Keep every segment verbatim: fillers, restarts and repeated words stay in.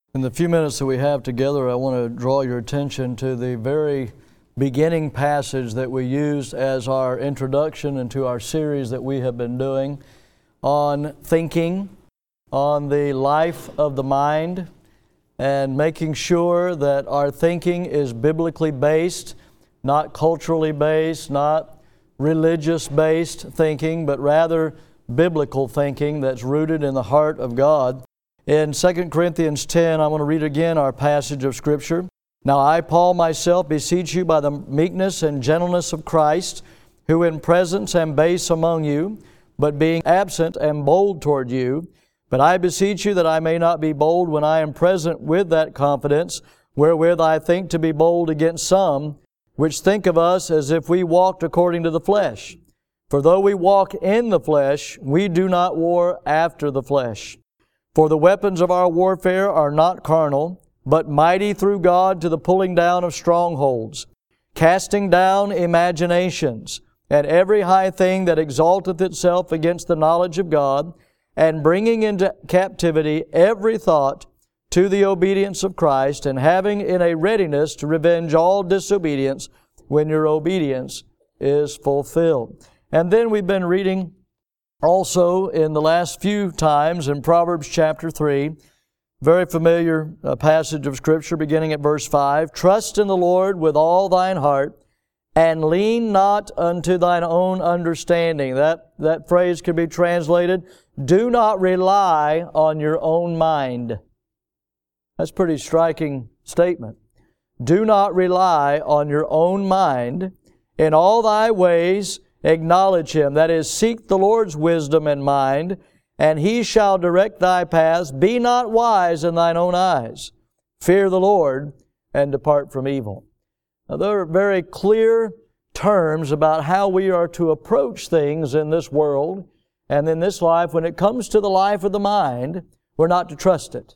In the few minutes that we have together, I want to draw your attention to the very beginning passage that we used as our introduction into our series that we have been doing on thinking, on the life of the mind, and making sure that our thinking is biblically based, not culturally based, not religious-based thinking, but rather biblical thinking that's rooted in the heart of God. In Second Corinthians ten, I want to read again our passage of Scripture. Now I, Paul, myself, beseech you by the meekness and gentleness of Christ, who in presence am base among you, but being absent am bold toward you. But I beseech you that I may not be bold when I am present with that confidence, wherewith I think to be bold against some, which think of us as if we walked according to the flesh. For though we walk in the flesh, we do not war after the flesh. For the weapons of our warfare are not carnal, but mighty through God to the pulling down of strongholds, casting down imaginations, and every high thing that exalteth itself against the knowledge of God, and bringing into captivity every thought to the obedience of Christ, and having in a readiness to revenge all disobedience when your obedience is fulfilled. And then we've been reading also in the last few times in Proverbs chapter three, very familiar uh, passage of Scripture beginning at verse five. Trust in the Lord with all thine heart, and lean not unto thine own understanding. That, that phrase could be translated, do not rely on your own mind. That's a pretty striking statement. Do not rely on your own mind. In all thy ways acknowledge Him. That is, seek the Lord's wisdom and mind, and He shall direct thy paths. Be not wise in thine own eyes. Fear the Lord, and depart from evil. Now, there are very clear terms about how we are to approach things in this world and in this life. When it comes to the life of the mind, we're not to trust it.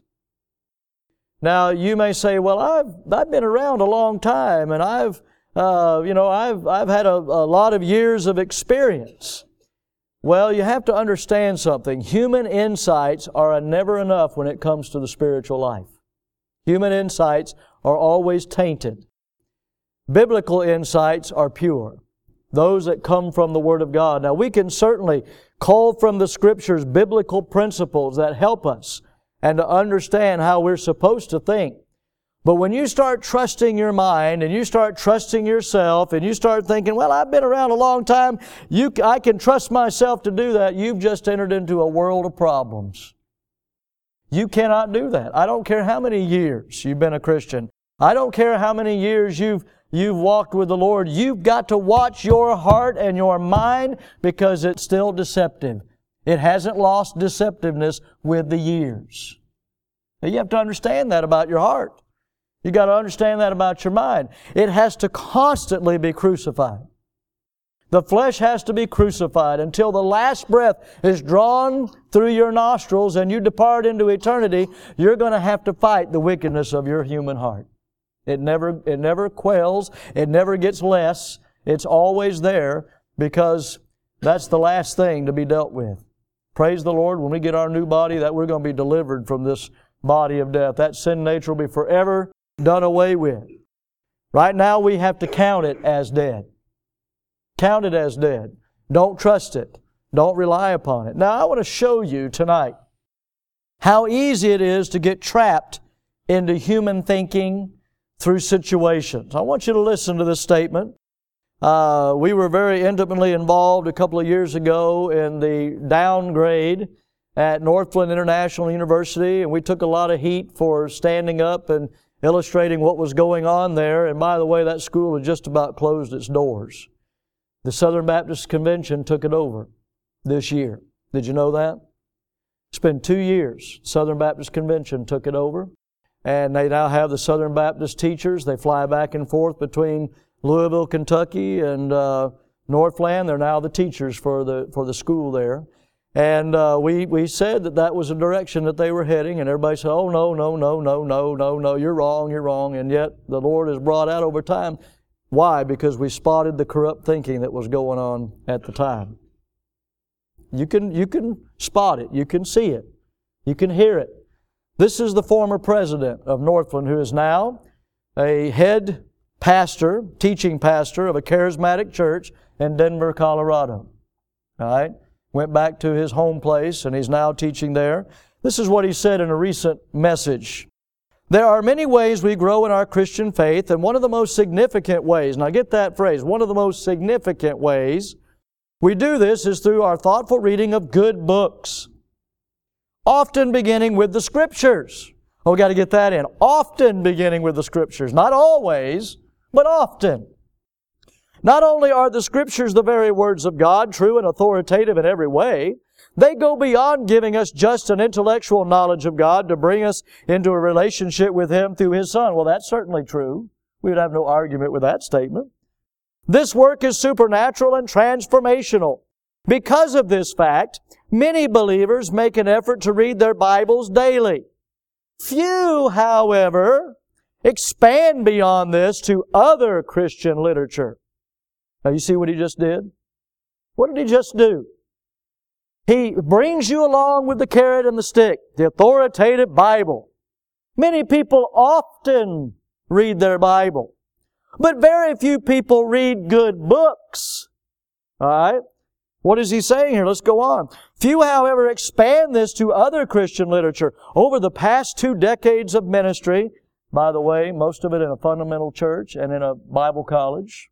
Now, you may say, well, I've, I've been around a long time, and I've Uh, you know, I've, I've had a, a lot of years of experience. Well, you have to understand something. Human insights are never enough when it comes to the spiritual life. Human insights are always tainted. Biblical insights are pure, those that come from the Word of God. Now, we can certainly call from the Scriptures biblical principles that help us and to understand how we're supposed to think. But when you start trusting your mind and you start trusting yourself and you start thinking, well, I've been around a long time, you, I can trust myself to do that, you've just entered into a world of problems. You cannot do that. I don't care how many years you've been a Christian. I don't care how many years you've, you've walked with the Lord. You've got to watch your heart and your mind because it's still deceptive. It hasn't lost deceptiveness with the years. Now, you have to understand that about your heart. You got to understand that about your mind. It has to constantly be crucified. The flesh has to be crucified until the last breath is drawn through your nostrils and you depart into eternity. You're going to have to fight the wickedness of your human heart. It never, it never quells. It never gets less. It's always there because that's the last thing to be dealt with. Praise the Lord, when we get our new body, that we're going to be delivered from this body of death. That sin nature will be forever done away with. Right now we have to count it as dead. Count it as dead. Don't trust it. Don't rely upon it. Now I want to show you tonight how easy it is to get trapped into human thinking through situations. I want you to listen to this statement. Uh, we were very intimately involved a couple of years ago in the downgrade at Northland International University, and we took a lot of heat for standing up and illustrating what was going on there. And by the way, that school had just about closed its doors. The Southern Baptist Convention took it over this year. Did you know that? It's been two years. Southern Baptist Convention took it over. And they now have the Southern Baptist teachers. They fly back and forth between Louisville, Kentucky and uh, Northland. They're now the teachers for the, for the school there. And uh, we, we said that that was the direction that they were heading, and everybody said, oh, no, no, no, no, no, no, no, you're wrong, you're wrong. And yet the Lord has brought out over time. Why? Because we spotted the corrupt thinking that was going on at the time. You can, you can spot it. You can see it. You can hear it. This is the former president of Northland, who is now a head pastor, teaching pastor of a charismatic church in Denver, Colorado. All right? Went back to his home place, and he's now teaching there. This is what he said in a recent message. There are many ways we grow in our Christian faith, and one of the most significant ways, now get that phrase, one of the most significant ways we do this is through our thoughtful reading of good books, often beginning with the Scriptures. Oh, we got to get that in. Often beginning with the Scriptures. Not always, but often. Not only are the Scriptures the very words of God, true and authoritative in every way, they go beyond giving us just an intellectual knowledge of God to bring us into a relationship with Him through His Son. Well, that's certainly true. We would have no argument with that statement. This work is supernatural and transformational. Because of this fact, many believers make an effort to read their Bibles daily. Few, however, expand beyond this to other Christian literature. Now, you see what he just did? What did he just do? He brings you along with the carrot and the stick, the authoritative Bible. Many people often read their Bible, but very few people read good books. All right? What is he saying here? Let's go on. Few, however, expand this to other Christian literature. Over the past two decades of ministry, by the way, most of it in a fundamental church and in a Bible college,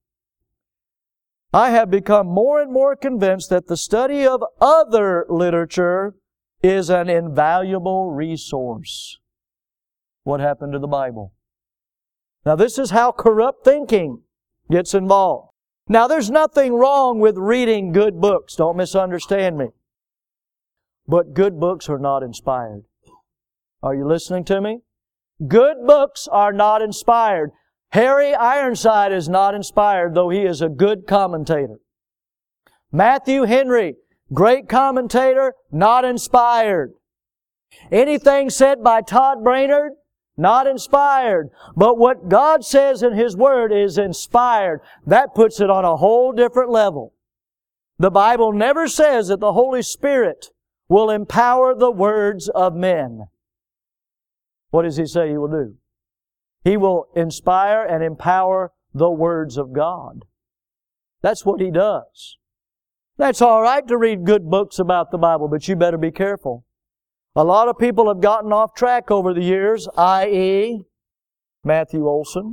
I have become more and more convinced that the study of other literature is an invaluable resource. What happened to the Bible? Now, this is how corrupt thinking gets involved. Now, there's nothing wrong with reading good books. Don't misunderstand me. But good books are not inspired. Are you listening to me? Good books are not inspired. Harry Ironside is not inspired, though he is a good commentator. Matthew Henry, great commentator, not inspired. Anything said by Todd Brainerd, not inspired. But what God says in His Word is inspired. That puts it on a whole different level. The Bible never says that the Holy Spirit will empower the words of men. What does He say He will do? He will inspire and empower the words of God. That's what He does. That's all right to read good books about the Bible, but you better be careful. A lot of people have gotten off track over the years, that is Matthew Olson.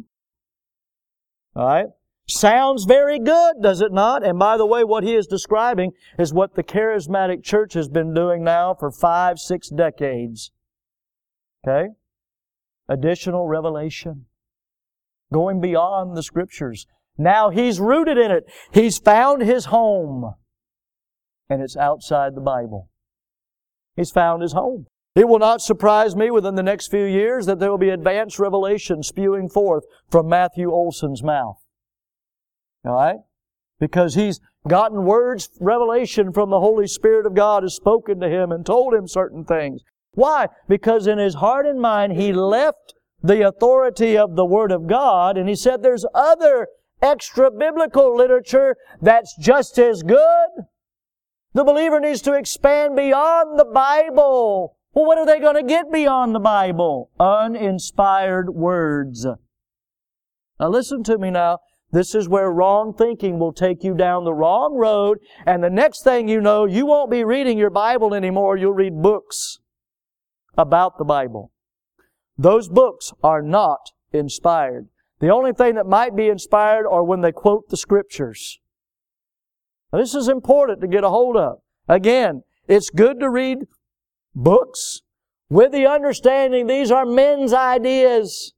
All right? Sounds very good, does it not? And by the way, what he is describing is what the charismatic church has been doing now for five, six decades. Okay? Additional revelation. Going beyond the Scriptures. Now he's rooted in it. He's found his home. And it's outside the Bible. He's found his home. It will not surprise me within the next few years that there will be advanced revelation spewing forth from Matthew Olson's mouth. All right? Because he's gotten words, revelation from the Holy Spirit of God has spoken to him and told him certain things. Why? Because in his heart and mind he left the authority of the Word of God and he said there's other extra-biblical literature that's just as good. The believer needs to expand beyond the Bible. Well, what are they going to get beyond the Bible? Uninspired words. Now listen to me now. This is where wrong thinking will take you down the wrong road, and the next thing you know, you won't be reading your Bible anymore. You'll read books about the Bible. Those books are not inspired. The only thing that might be inspired are when they quote the Scriptures. Now, this is important to get a hold of. Again, it's good to read books with the understanding these are men's ideas.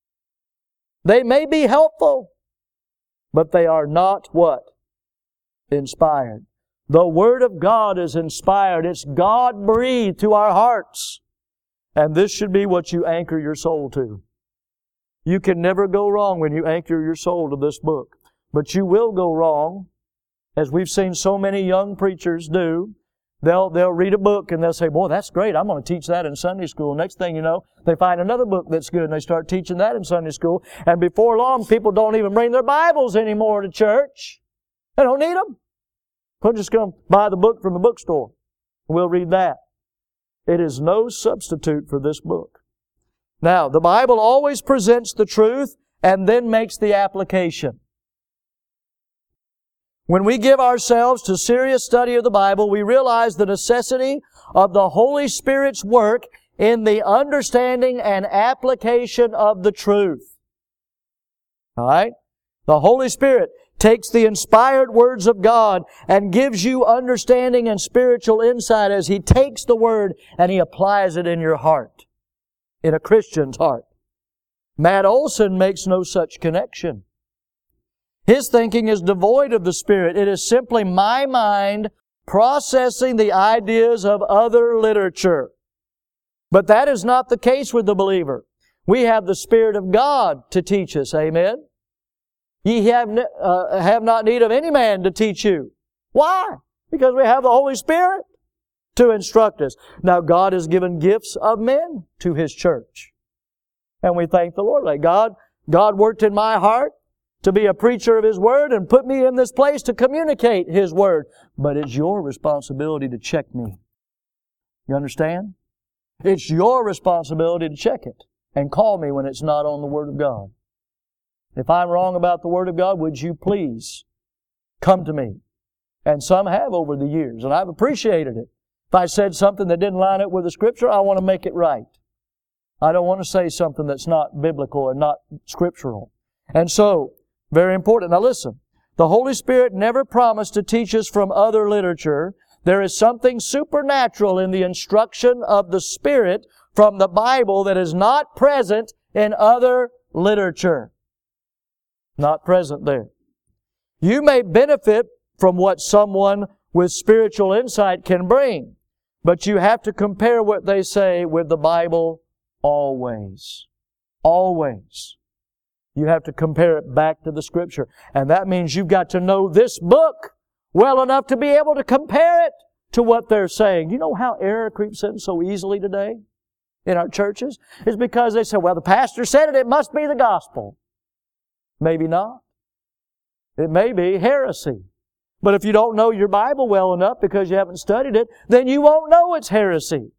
They may be helpful, but they are not what? Inspired. The Word of God is inspired. It's God-breathed to our hearts. And this should be what you anchor your soul to. You can never go wrong when you anchor your soul to this book. But you will go wrong, as we've seen so many young preachers do. They'll, they'll read a book and they'll say, boy, that's great. I'm going to teach that in Sunday school. Next thing you know, they find another book that's good and they start teaching that in Sunday school. And before long, people don't even bring their Bibles anymore to church. They don't need them. We're just going to buy the book from the bookstore. We'll read that. It is no substitute for this book. Now, the Bible always presents the truth and then makes the application. When we give ourselves to serious study of the Bible, we realize the necessity of the Holy Spirit's work in the understanding and application of the truth. All right? The Holy Spirit takes the inspired words of God and gives you understanding and spiritual insight as He takes the Word and He applies it in your heart, in a Christian's heart. Matt Olson makes no such connection. His thinking is devoid of the Spirit. It is simply my mind processing the ideas of other literature. But that is not the case with the believer. We have the Spirit of God to teach us. Amen? Ye have, uh, have not need of any man to teach you. Why? Because we have the Holy Spirit to instruct us. Now, God has given gifts of men to His church. And we thank the Lord. Like God, God worked in my heart to be a preacher of His Word and put me in this place to communicate His Word. But it's your responsibility to check me. You understand? It's your responsibility to check it and call me when it's not on the Word of God. If I'm wrong about the Word of God, would you please come to me? And some have over the years, and I've appreciated it. If I said something that didn't line up with the Scripture, I want to make it right. I don't want to say something that's not biblical and not scriptural. And so, very important. Now listen, the Holy Spirit never promised to teach us from other literature. There is something supernatural in the instruction of the Spirit from the Bible that is not present in other literature. Not present there. You may benefit from what someone with spiritual insight can bring, but you have to compare what they say with the Bible always. Always. You have to compare it back to the Scripture. And that means you've got to know this book well enough to be able to compare it to what they're saying. You know how error creeps in so easily today in our churches? It's because they say, well, the pastor said it, it must be the gospel. Maybe not. It may be heresy. But if you don't know your Bible well enough because you haven't studied it, then you won't know it's heresy.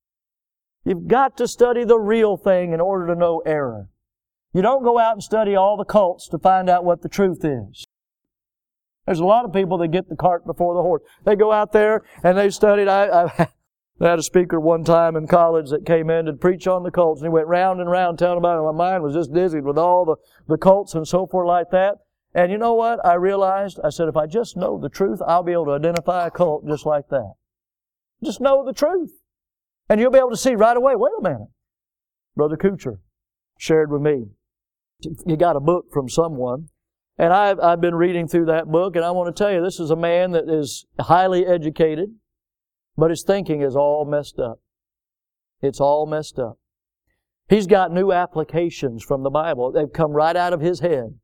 You've got to study the real thing in order to know error. You don't go out and study all the cults to find out what the truth is. There's a lot of people that get the cart before the horse. They go out there and they studied. I, I, I had a speaker one time in college that came in to preach on the cults, and he went round and round telling about it. My mind was just dizzy with all the, the cults and so forth like that. And you know what? I realized, I said, if I just know the truth, I'll be able to identify a cult just like that. Just know the truth. And you'll be able to see right away, wait a minute. Brother Kuchar shared with me. He got a book from someone. And I've, I've been reading through that book, and I want to tell you, this is a man that is highly educated, but his thinking is all messed up. It's all messed up. He's got new applications from the Bible. They've come right out of his head.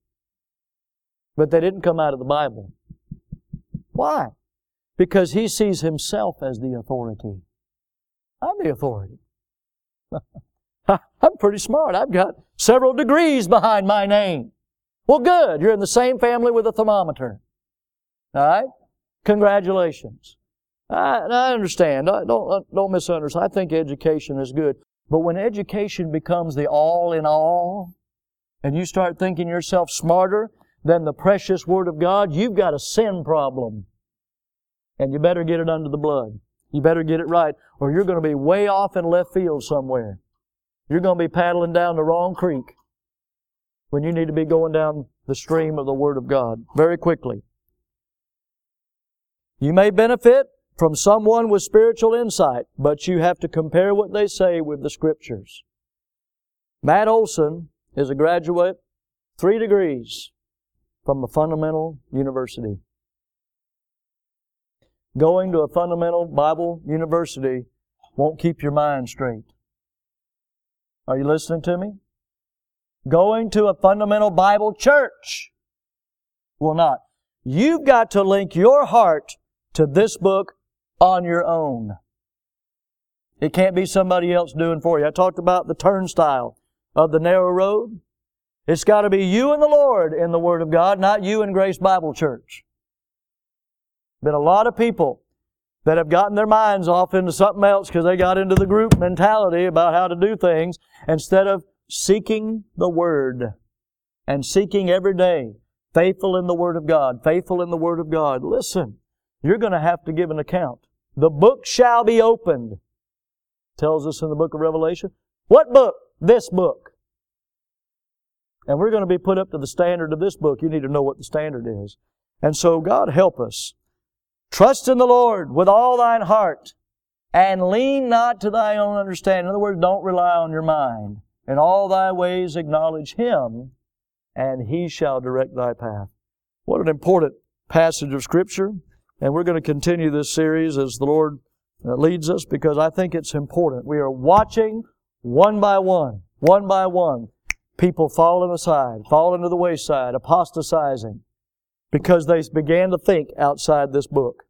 But they didn't come out of the Bible. Why? Because he sees himself as the authority. I'm the authority. I'm pretty smart. I've got several degrees behind my name. Well, good. You're in the same family with a thermometer. All right? Congratulations. I, I understand. Don't, don't misunderstand. I think education is good. But when education becomes the all-in-all, and you start thinking yourself smarter than the precious Word of God, you've got a sin problem. And you better get it under the blood. You better get it right, or you're going to be way off in left field somewhere. You're going to be paddling down the wrong creek when you need to be going down the stream of the Word of God very quickly. You may benefit from someone with spiritual insight, but you have to compare what they say with the Scriptures. Matt Olson is a graduate, three degrees, from a fundamental university. Going to a fundamental Bible university won't keep your mind straight. Are you listening to me? Going to a fundamental Bible church will not. You've got to link your heart to this book on your own. It can't be somebody else doing for you. I talked about the turnstile of the narrow road. It's got to be you and the Lord in the Word of God, not you and Grace Bible Church. Been a lot of people that have gotten their minds off into something else because they got into the group mentality about how to do things instead of seeking the Word and seeking every day, faithful in the Word of God, faithful in the Word of God. Listen, you're going to have to give an account. The book shall be opened, tells us in the book of Revelation. What book? This book. And we're going to be put up to the standard of this book. You need to know what the standard is. And so God help us. Trust in the Lord with all thine heart, and lean not to thy own understanding. In other words, don't rely on your mind. In all thy ways acknowledge Him, and He shall direct thy path. What an important passage of Scripture. And we're going to continue this series as the Lord leads us, because I think it's important. We are watching one by one, one by one, people falling aside, falling to the wayside, apostatizing, because they began to think outside this book.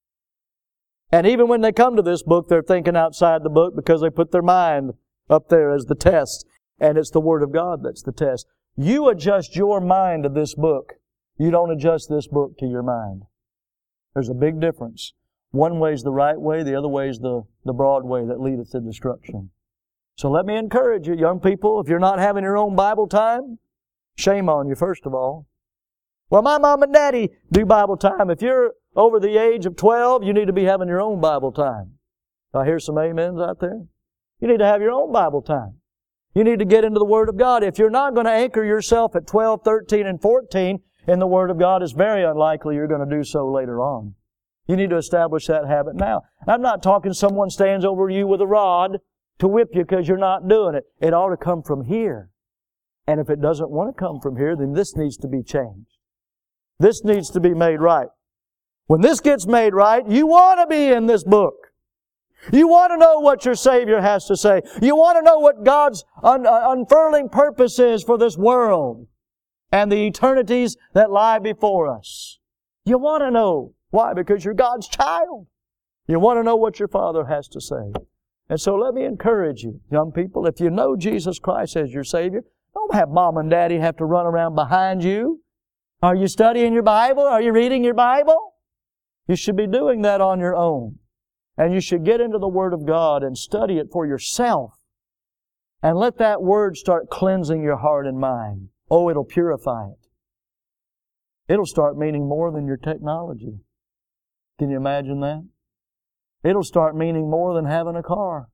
And even when they come to this book, they're thinking outside the book because they put their mind up there as the test. And it's the Word of God that's the test. You adjust your mind to this book. You don't adjust this book to your mind. There's a big difference. One way is the right way, the other way is the, the broad way that leadeth to destruction. So let me encourage you, young people, if you're not having your own Bible time, shame on you, first of all. Well, my mom and daddy do Bible time. If you're over the age of twelve, you need to be having your own Bible time. I hear some amens out there. You need to have your own Bible time. You need to get into the Word of God. If you're not going to anchor yourself at twelve, thirteen, and fourteen in the Word of God, it's very unlikely you're going to do so later on. You need to establish that habit now. I'm not talking someone stands over you with a rod to whip you because you're not doing it. It ought to come from here. And if it doesn't want to come from here, then this needs to be changed. This needs to be made right. When this gets made right, you want to be in this book. You want to know what your Savior has to say. You want to know what God's un- unfurling purpose is for this world and the eternities that lie before us. You want to know. Why? Because you're God's child. You want to know what your Father has to say. And so let me encourage you, young people, if you know Jesus Christ as your Savior, don't have mom and daddy have to run around behind you. Are you studying your Bible? Are you reading your Bible? You should be doing that on your own. And you should get into the Word of God and study it for yourself. And let that Word start cleansing your heart and mind. Oh, it'll purify it. It'll start meaning more than your technology. Can you imagine that? It'll start meaning more than having a car.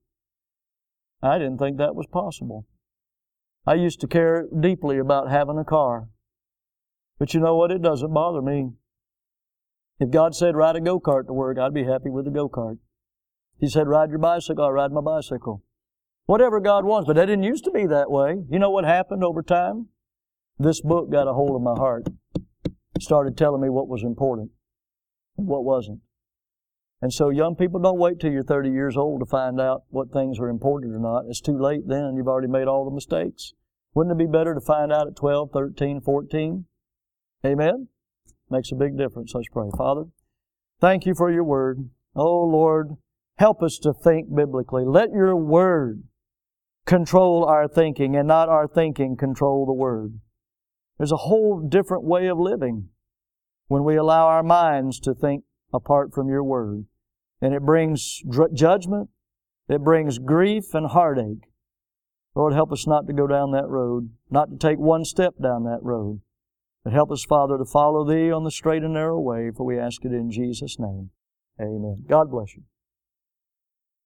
I didn't think that was possible. I used to care deeply about having a car. But you know what? It doesn't bother me. If God said ride a go-kart to work, I'd be happy with a go-kart. He said ride your bicycle, I'll ride my bicycle. Whatever God wants, but that didn't used to be that way. You know what happened over time? This book got a hold of my heart. It started telling me what was important and what wasn't. And so young people, don't wait till you're thirty years old to find out what things are important or not. It's too late then. You've already made all the mistakes. Wouldn't it be better to find out at twelve, thirteen, fourteen? Amen? Makes a big difference. Let's pray. Father, thank you for your Word. Oh, Lord, help us to think biblically. Let your Word control our thinking and not our thinking control the Word. There's a whole different way of living when we allow our minds to think apart from your Word. And it brings dr- judgment. It brings grief and heartache. Lord, help us not to go down that road, not to take one step down that road. But help us, Father, to follow Thee on the straight and narrow way, for we ask it in Jesus' name. Amen. God bless you.